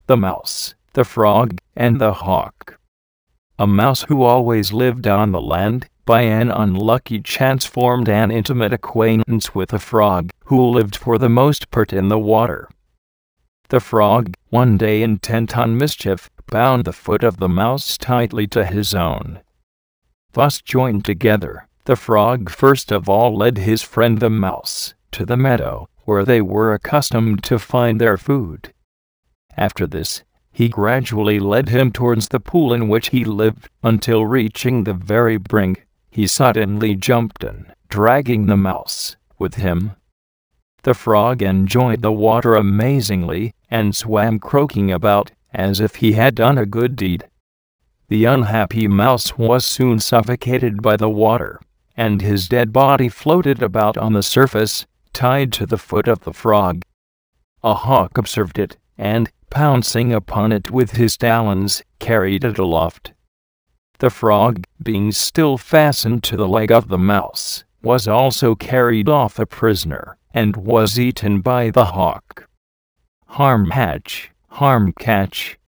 the mouse, the frog, and the hawk. A mouse who always lived on the land, by an unlucky chance formed an intimate acquaintance with a frog, who lived for the most part in the water. The frog, one day intent on mischief, bound the foot of the mouse tightly to his own. Thus joined together, the frog first of all led his friend the mouse to the meadow, where they were accustomed to find their food. After this, he gradually led him towards the pool in which he lived, until reaching the very brink, he suddenly jumped in, dragging the mouse with him. The frog enjoyed the water amazingly, and swam croaking about, as if he had done a good deed. The unhappy mouse was soon suffocated by the water, and his dead body floated about on the surface, tied to the foot of the frog. A hawk observed it, and, pouncing upon it with his talons, carried it aloft. The frog, being still fastened to the leg of the mouse, was also carried off a prisoner, and was eaten by the hawk. Harm hatch, harm catch,